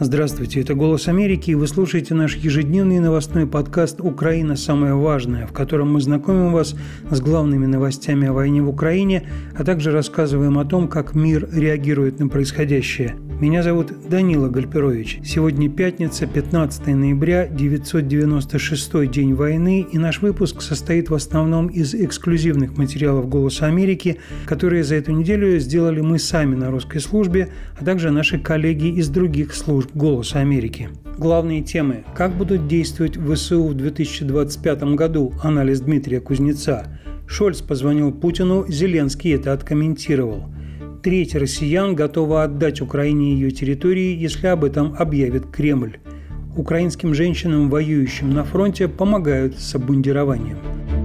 Здравствуйте, это «Голос Америки», и вы слушаете наш ежедневный новостной подкаст «Украина. Самое важное», в котором мы знакомим вас с главными новостями о войне в Украине, а также рассказываем о том, как мир реагирует на происходящее. Меня зовут Данила Гальперович. Сегодня пятница, 15 ноября, 996-й день войны, и наш выпуск состоит в основном из эксклюзивных материалов «Голоса Америки», которые за эту неделю сделали мы сами на русской службе, а также наши коллеги из других служб «Голоса Америки». Главные темы. Как будут действовать ВСУ в 2025 году? Анализ Дмитрия Кузнеца. Шольц позвонил Путину, Зеленский это откомментировал. Треть россиян готова отдать Украине ее территории, если об этом объявит Кремль. Украинским женщинам, воюющим на фронте, помогают с обмундированием.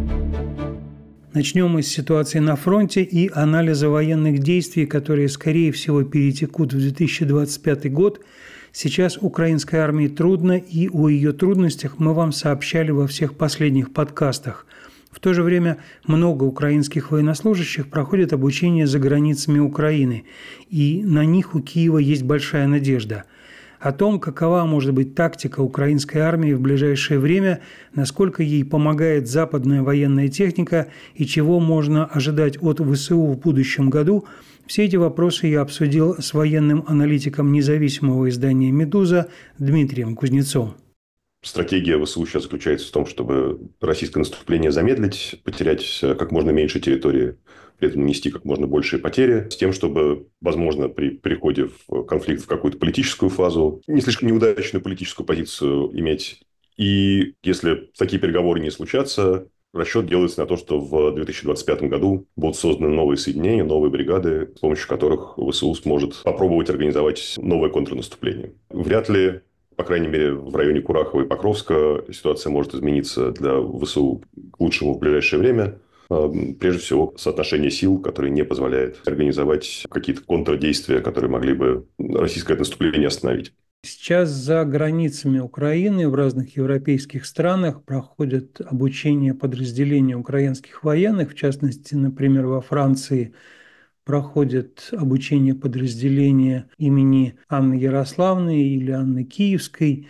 Начнем мы с ситуации на фронте и анализа военных действий, которые, скорее всего, перетекут в 2025 год. Сейчас украинской армии трудно, и о ее трудностях мы вам сообщали во всех последних подкастах. В то же время много украинских военнослужащих проходят обучение за границами Украины, и на них у Киева есть большая надежда. О том, какова может быть тактика украинской армии в ближайшее время, насколько ей помогает западная военная техника и чего можно ожидать от ВСУ в будущем году, все эти вопросы я обсудил с военным аналитиком независимого издания «Медуза» Дмитрием Кузнецом. Стратегия ВСУ сейчас заключается в том, чтобы российское наступление замедлить, потерять как можно меньше территории, при этом нанести как можно большие потери, с тем, чтобы, возможно, при переходе в конфликт в какую-то политическую фазу, не слишком неудачную политическую позицию иметь. И если такие переговоры не случатся, расчет делается на то, что в 2025 году будут созданы новые соединения, новые бригады, с помощью которых ВСУ сможет попробовать организовать новое контрнаступление. Вряд ли, по крайней мере, в районе Курахова и Покровска ситуация может измениться для ВСУ к лучшему в ближайшее время. Прежде всего, соотношение сил, которое не позволяет организовать какие-то контрдействия, которые могли бы российское наступление остановить. Сейчас за границами Украины в разных европейских странах проходят обучение подразделения украинских военных, в частности, например, во Франции проходит обучение подразделения имени Анны Ярославны или Анны Киевской.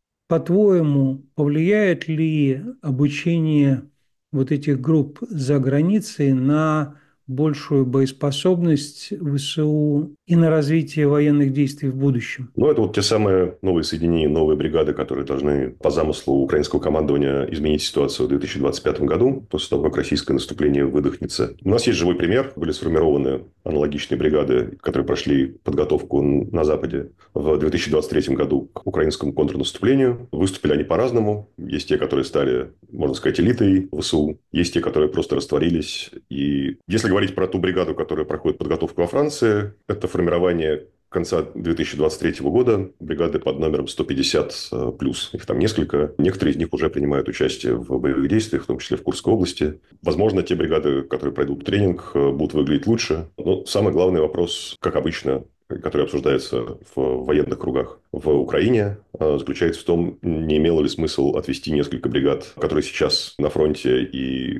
По-твоему, повлияет ли обучение вот этих групп за границей на большую боеспособность ВСУ и на развитие военных действий в будущем? Это вот те самые новые соединения, новые бригады, которые должны по замыслу украинского командования изменить ситуацию в 2025 году, после того, как российское наступление выдохнется. У нас есть живой пример. Были сформированы аналогичные бригады, которые прошли подготовку на Западе в 2023 году к украинскому контрнаступлению. Выступили они по-разному. Есть те, которые стали, можно сказать, элитой ВСУ. Есть те, которые просто растворились. И если говорить про ту бригаду, которая проходит подготовку во Франции, это формирование конца 2023 года, бригады под номером 150 плюс. Их там несколько. Некоторые из них уже принимают участие в боевых действиях, в том числе в Курской области. Возможно, те бригады, которые пройдут тренинг, будут выглядеть лучше. Но самый главный вопрос, как обычно, который обсуждается в военных кругах в Украине, заключается в том, не имело ли смысл отвести несколько бригад, которые сейчас на фронте и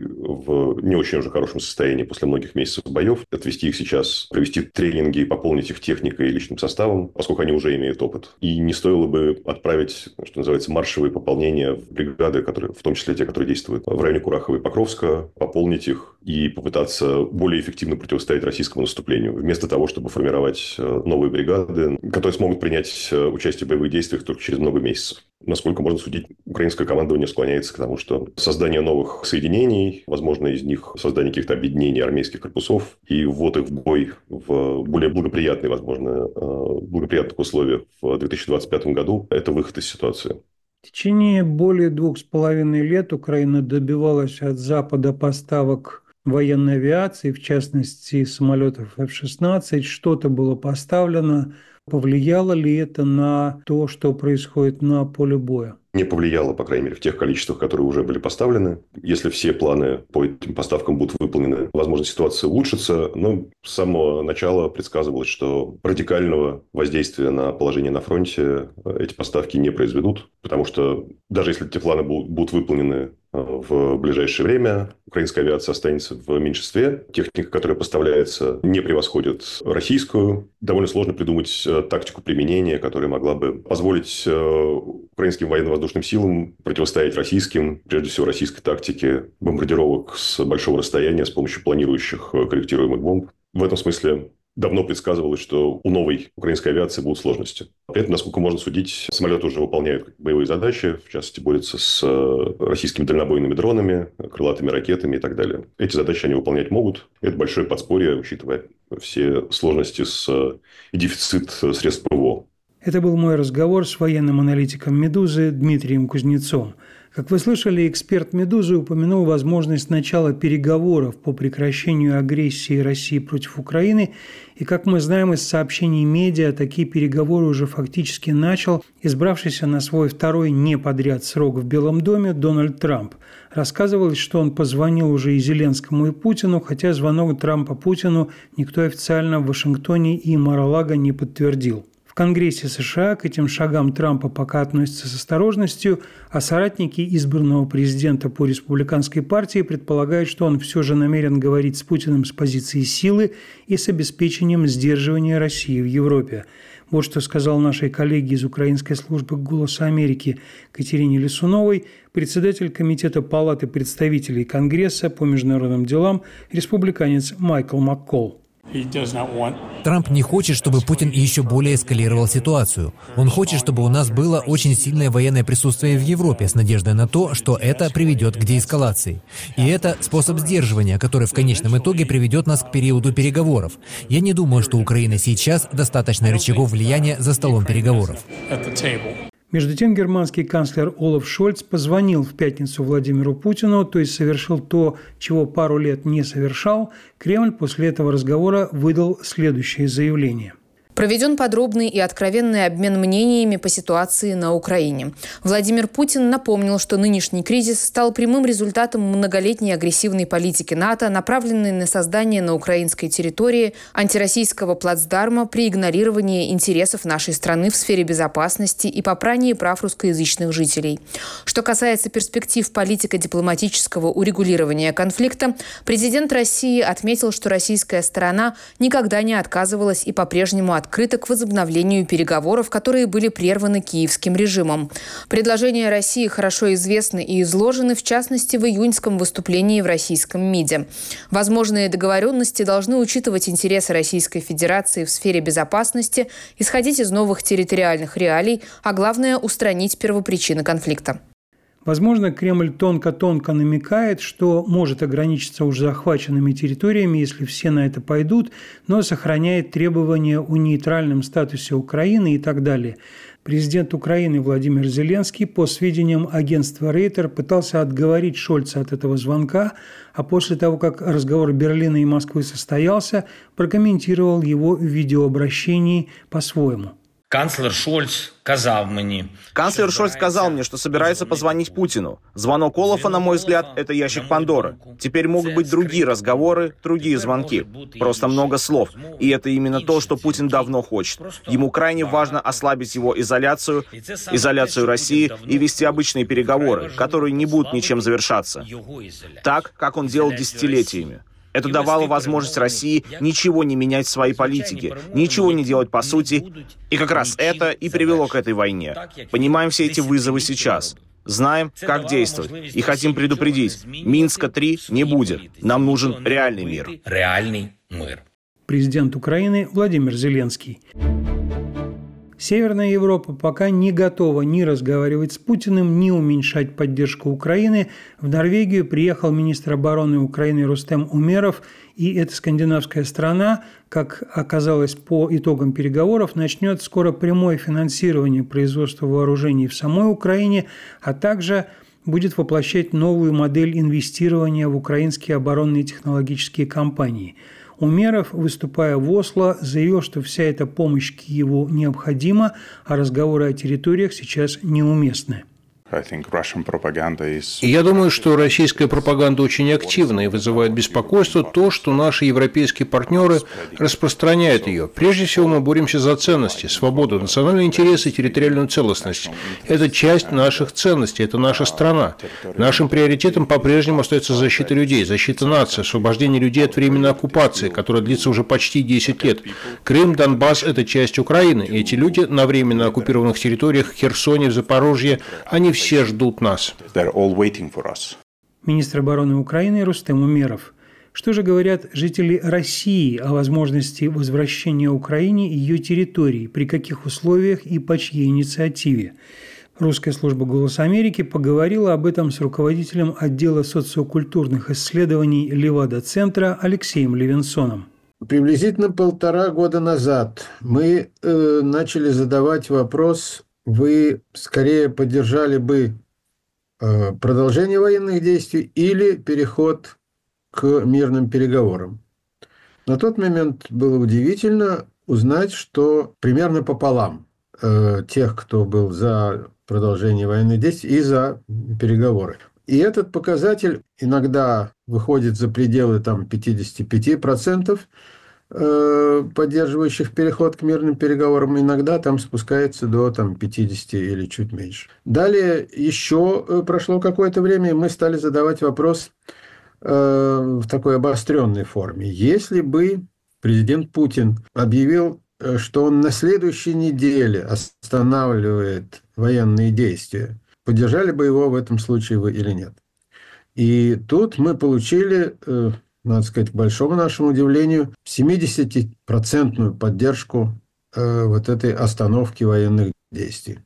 в не очень уже хорошем состоянии после многих месяцев боев, отвести их сейчас, провести тренинги, пополнить их техникой и личным составом, поскольку они уже имеют опыт. И не стоило бы отправить, что называется, маршевые пополнения в бригады, которые, в том числе те, которые действуют в районе Курахова и Покровска, пополнить их и попытаться более эффективно противостоять российскому наступлению, вместо того, чтобы формировать новые бригады, которые смогут принять участие в боевых действиях только через много месяцев. Насколько можно судить, украинское командование склоняется к тому, что создание новых соединений, возможно, из них создание каких-то объединений армейских корпусов и ввод их в бой в более благоприятные, возможно, благоприятных условиях в 2025 году – это выход из ситуации. В течение более 2,5 лет Украина добивалась от Запада поставок военной авиации, в частности, самолетов F-16. Что-то было поставлено. Повлияло ли это на то, что происходит на поле боя? Не повлияло, по крайней мере, в тех количествах, которые уже были поставлены. Если все планы по этим поставкам будут выполнены, возможно, ситуация улучшится. Но с самого начала предсказывалось, что радикального воздействия на положение на фронте эти поставки не произведут. Потому что даже если эти планы будут выполнены в ближайшее время украинская авиация останется в меньшинстве. Техника, которая поставляется, не превосходит российскую. Довольно сложно придумать тактику применения, которая могла бы позволить украинским военно-воздушным силам противостоять российским, прежде всего российской тактике бомбардировок с большого расстояния с помощью планирующих корректируемых бомб. В этом смысле давно предсказывалось, что у новой украинской авиации будут сложности. При этом, насколько можно судить, самолеты уже выполняют боевые задачи, в частности, борются с российскими дальнобойными дронами, крылатыми ракетами и так далее. Эти задачи они выполнять могут. Это большое подспорье, учитывая все сложности и дефицит средств ПВО. Это был мой разговор с военным аналитиком «Медузы» Дмитрием Кузнецом. Как вы слышали, эксперт «Медузы» упомянул возможность начала переговоров по прекращению агрессии России против Украины. И, как мы знаем из сообщений медиа, такие переговоры уже фактически начал избравшийся на свой второй не подряд срок в Белом доме Дональд Трамп. Рассказывалось, что он позвонил уже и Зеленскому, и Путину, хотя звонок Трампа Путину никто официально в Вашингтоне и Мар-а-Лаго не подтвердил. В Конгрессе США к этим шагам Трампа пока относятся с осторожностью, а соратники избранного президента по республиканской партии предполагают, что он все же намерен говорить с Путиным с позиции силы и с обеспечением сдерживания России в Европе. Вот что сказал нашей коллеге из украинской службы «Голоса Америки» Катерине Лисуновой, председатель Комитета Палаты представителей Конгресса по международным делам, республиканец Майкл Маккол. Трамп не хочет, чтобы Путин еще более эскалировал ситуацию. Он хочет, чтобы у нас было очень сильное военное присутствие в Европе с надеждой на то, что это приведет к деэскалации. И это способ сдерживания, который в конечном итоге приведет нас к периоду переговоров. Я не думаю, что у Украины сейчас достаточно рычагов влияния за столом переговоров. Между тем, германский канцлер Олаф Шольц позвонил в пятницу Владимиру Путину, то есть совершил то, чего пару лет не совершал. Кремль после этого разговора выдал следующее заявление. Проведен подробный и откровенный обмен мнениями по ситуации на Украине. Владимир Путин напомнил, что нынешний кризис стал прямым результатом многолетней агрессивной политики НАТО, направленной на создание на украинской территории антироссийского плацдарма при игнорировании интересов нашей страны в сфере безопасности и попрании прав русскоязычных жителей. Что касается перспектив политико-дипломатического урегулирования конфликта, президент России отметил, что российская сторона никогда не отказывалась и по-прежнему открыта к возобновлению переговоров, которые были прерваны киевским режимом. Предложения России хорошо известны и изложены, в частности, в июньском выступлении в российском МИДе. Возможные договоренности должны учитывать интересы Российской Федерации в сфере безопасности, исходить из новых территориальных реалий, а главное – устранить первопричины конфликта. Возможно, Кремль тонко-тонко намекает, что может ограничиться уже захваченными территориями, если все на это пойдут, но сохраняет требования о нейтральном статусе Украины и так далее. Президент Украины Владимир Зеленский, по сведениям агентства Рейтер, пытался отговорить Шольца от этого звонка, а после того, как разговор Берлина и Москвы состоялся, прокомментировал его в видеообращении по-своему. Канцлер Шольц сказал мне, что собирается позвонить Путину. Звонок Олафа, на мой взгляд, это ящик Пандоры. Теперь могут быть другие разговоры, другие звонки. Просто много слов. И это именно то, что Путин давно хочет. Ему крайне важно ослабить его изоляцию России и вести обычные переговоры, которые не будут ничем завершаться. Так, как он делал десятилетиями. Это давало возможность России ничего не менять в своей политике, ничего не делать по сути. И как раз это и привело к этой войне. Понимаем все эти вызовы сейчас. Знаем, как действовать. И хотим предупредить, Минска-3 не будет. Нам нужен реальный мир. Реальный мир. Президент Украины Владимир Зеленский. Северная Европа пока не готова ни разговаривать с Путиным, ни уменьшать поддержку Украины. В Норвегию приехал министр обороны Украины Рустем Умеров, и эта скандинавская страна, как оказалось по итогам переговоров, начнет скоро прямое финансирование производства вооружений в самой Украине, а также будет воплощать новую модель инвестирования в украинские оборонные технологические компании. Умеров, выступая в Осло, заявил, что вся эта помощь Киеву необходима, а разговоры о территориях сейчас неуместны. И я думаю, что российская пропаганда очень активна и вызывает беспокойство то, что наши европейские партнеры распространяют ее. Прежде всего, мы боремся за ценности, свободу, национальные интересы и территориальную целостность. Это часть наших ценностей, это наша страна. Нашим приоритетом по-прежнему остается защита людей, защита нации, освобождение людей от временной оккупации, которая длится уже почти 10 лет. Крым, Донбасс – это часть Украины, и эти люди на временно оккупированных территориях в Херсоне, в Запорожье, они все ждут нас. Министр обороны Украины Рустем Умеров. Что же говорят жители России о возможности возвращения Украине ее территорий, при каких условиях и по чьей инициативе? Русская служба «Голос Америки» поговорила об этом с руководителем отдела социокультурных исследований Левада-центра Алексеем Левинсоном. Приблизительно 1,5 года назад мы начали задавать вопрос: вы скорее поддержали бы продолжение военных действий или переход к мирным переговорам? На тот момент было удивительно узнать, что примерно пополам тех, кто был за продолжение военных действий и за переговоры. И этот показатель иногда выходит за пределы 55% поддерживающих переход к мирным переговорам, иногда там спускается до 50 или чуть меньше. Далее еще прошло какое-то время, и мы стали задавать вопрос в такой обостренной форме. Если бы президент Путин объявил, что он на следующей неделе останавливает военные действия, поддержали бы его в этом случае вы или нет? И тут мы получили, надо сказать, к большому нашему удивлению, 70% поддержку вот этой остановки военных действий.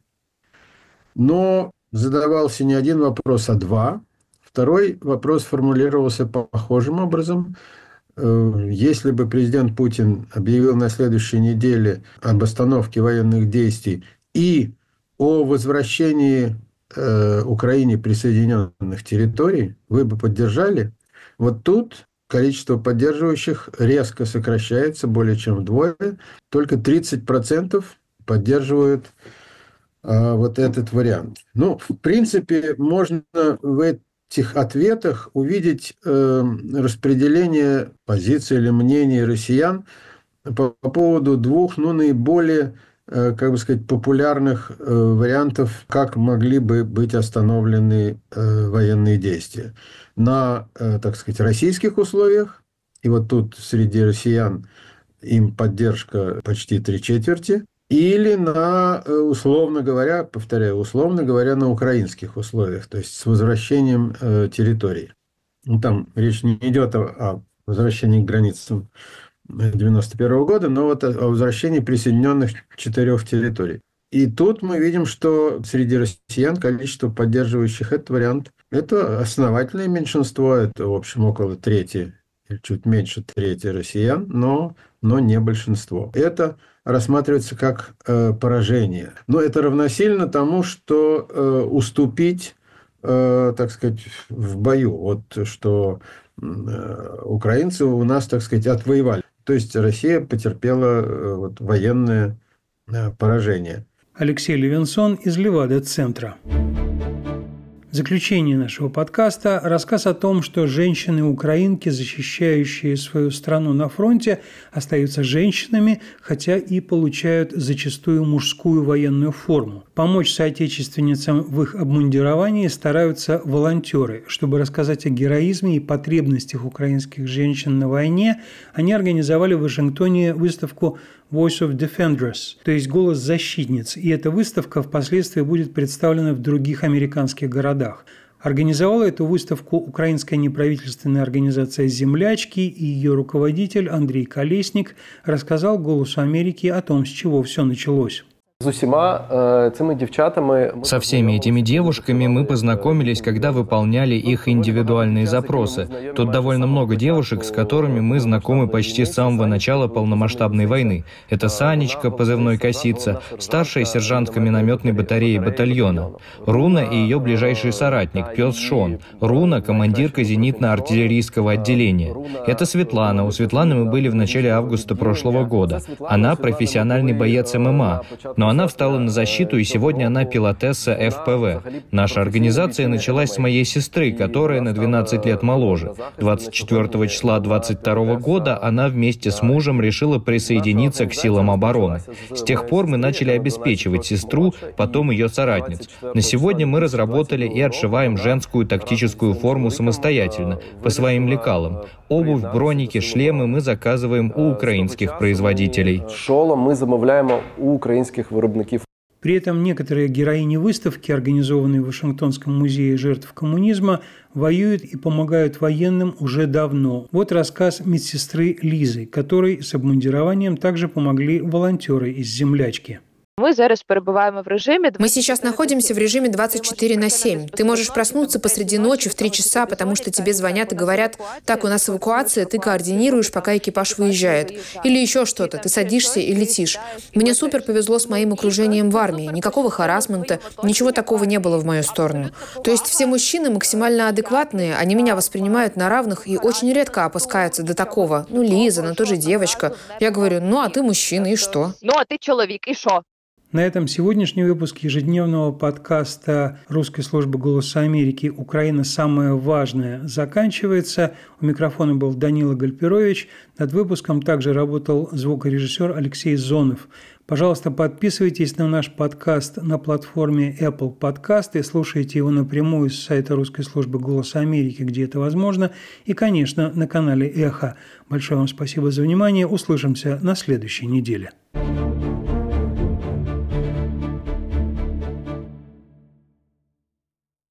Но задавался не один вопрос, а два. Второй вопрос формулировался похожим образом. Если бы президент Путин объявил на следующей неделе об остановке военных действий и о возвращении Украине присоединенных территорий, вы бы поддержали? Вот тут количество поддерживающих резко сокращается более чем вдвое. Только 30% поддерживают вот этот вариант. Ну, в принципе, можно в этих ответах увидеть распределение позиций или мнений россиян по поводу двух наиболее, популярных вариантов, как могли бы быть остановлены военные действия. На, российских условиях, и вот тут среди россиян им поддержка почти 3/4, или на, условно говоря, на украинских условиях, то есть с возвращением территорий. Ну, там речь не идет о возвращении к границам 1991 года, но вот о возвращении присоединенных 4 территорий. И тут мы видим, что среди россиян количество поддерживающих этот вариант – это основательное меньшинство, это, в общем, около трети, или чуть меньше трети россиян, но не большинство. Это рассматривается как поражение. Но это равносильно тому, что уступить, в бою. Вот что украинцы у нас, отвоевали. То есть Россия потерпела военное поражение. Алексей Левинсон из Левада-центра. В заключение нашего подкаста рассказ о том, что женщины-украинки, защищающие свою страну на фронте, остаются женщинами, хотя и получают зачастую мужскую военную форму. Помочь соотечественницам в их обмундировании стараются волонтеры. Чтобы рассказать о героизме и потребностях украинских женщин на войне, они организовали в Вашингтоне выставку Voice of Defenders, то есть «Голос защитниц», и эта выставка впоследствии будет представлена в других американских городах. Организовала эту выставку украинская неправительственная организация «Землячки», и ее руководитель Андрей Колесник рассказал «Голосу Америки» о том, с чего все началось. Со всеми этими девушками мы познакомились, когда выполняли их индивидуальные запросы. Тут довольно много девушек, с которыми мы знакомы почти с самого начала полномасштабной войны. Это Санечка, позывной Косица, старшая сержантка минометной батареи батальона. Руна и ее ближайший соратник, пес Шон. Руна – командирка зенитно-артиллерийского отделения. Это Светлана. У Светланы мы были в начале августа прошлого года. Она профессиональный боец ММА, но она встала на защиту, и сегодня она пилотесса ФПВ. Наша организация началась с моей сестры, которая на 12 лет моложе. 24 числа 22 года она вместе с мужем решила присоединиться к силам обороны. С тех пор мы начали обеспечивать сестру, потом ее соратниц. На сегодня мы разработали и отшиваем женскую тактическую форму самостоятельно, по своим лекалам. Обувь, броники, шлемы мы заказываем у украинских производителей. Шолом мы замовляем у украинских виробників. При этом некоторые героини выставки, организованные в Вашингтонском музее жертв коммунизма, воюют и помогают военным уже давно. Вот рассказ медсестры Лизы, которой с обмундированием также помогли волонтеры из «Землячки». Мы сейчас находимся в режиме 24/7. Ты можешь проснуться посреди ночи в 3 часа, потому что тебе звонят и говорят: так, у нас эвакуация, ты координируешь, пока экипаж выезжает. Или еще что-то, ты садишься и летишь. Мне супер повезло с моим окружением в армии. Никакого харассмента, ничего такого не было в мою сторону. То есть все мужчины максимально адекватные, они меня воспринимают на равных и очень редко опускаются до такого. Ну, Лиза, ну тоже девочка. Я говорю: ну, а ты мужчина, и что? Ну, а ты человек, и что? На этом сегодняшний выпуск ежедневного подкаста русской службы «Голоса Америки» «Украина. Самое важное» заканчивается. У микрофона был Данила Гальперович. Над выпуском также работал звукорежиссер Алексей Зонов. Пожалуйста, подписывайтесь на наш подкаст на платформе Apple Podcast и слушайте его напрямую с сайта русской службы «Голоса Америки», где это возможно, и, конечно, на канале «Эхо». Большое вам спасибо за внимание. Услышимся на следующей неделе.